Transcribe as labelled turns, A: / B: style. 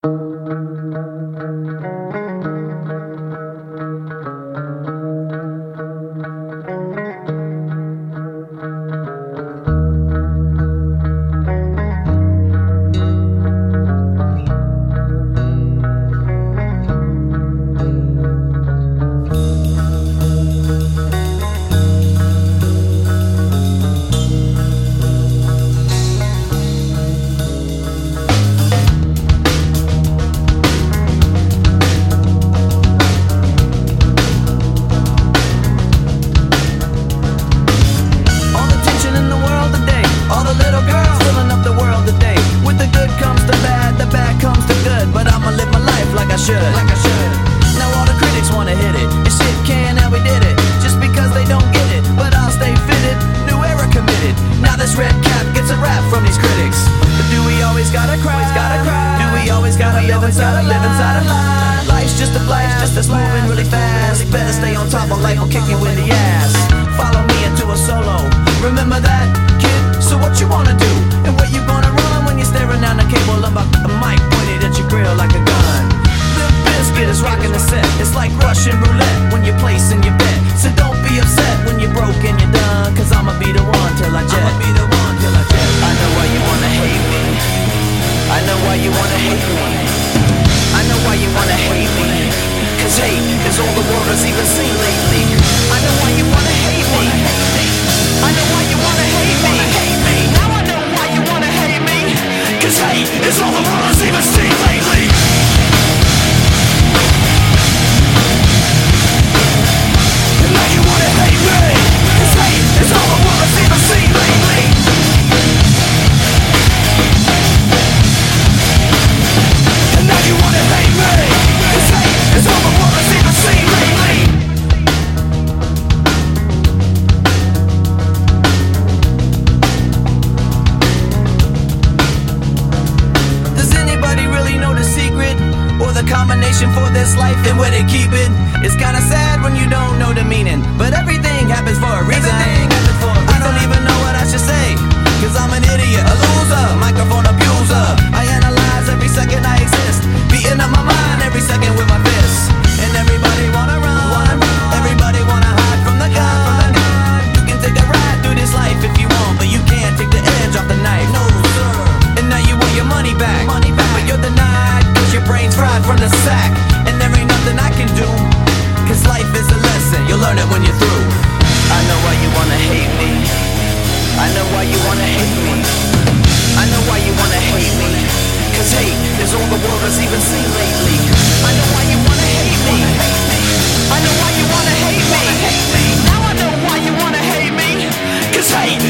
A: Now all the critics wanna hit it, and shit can, and we did it, just because they don't get it. But I'll stay fitted, new era committed. Now this red cap gets a rap from these critics. But do we always gotta cry? Do we always gotta live inside a lie? Life's just a blast, just that's moving really fast. Better stay on top, or life will kick you in the ass. Follow me into a solo, remember that, kid? So what you wanna do, and where you gonna run when you're staring down the cable about the mic pointed at your grill like a gun? Biscuit is rocking the set. It's like Russian roulette when you're placing your bet. So don't be upset when you're broke and you're done, cause I'ma be the one till I jet. I know why you wanna hate me. I know why you wanna hate me. I know why you wanna hate me. Cause hate is all the world has even seen lately. I know why you wanna hate me. I know why you wanna hate me. Now I know why you wanna hate me. Cause hate is all the world has even seen lately. It's all the world has even seen lately. And now you wanna hate me. Cause hate is all the world has even seen lately. Does anybody really know the secret? Or the combination for this life and where they keep it? It's kinda sad when you don't know the meaning, but everything happens for a reason. I don't even know what I should say, cause I'm an idiot, a loser, microphone abuser. I analyze every second I exist, beating up my mind every second with my fists. And everybody wanna run, everybody wanna hide from the gun. You can take a ride through this life if you want, but you can't take the edge off the knife. No sir. And now you want your money back, but you're denied, cause your brain's fried from the sack. And there ain't nothing I can do, cause life is a lesson, you'll learn it when you're through. I know why you wanna hate me. I know why you wanna hate me. I know why you wanna hate me. Cause hate is all the world has even seen lately. I know why you wanna hate me. I know why you wanna hate me. Now I know why you wanna hate me. Cause hate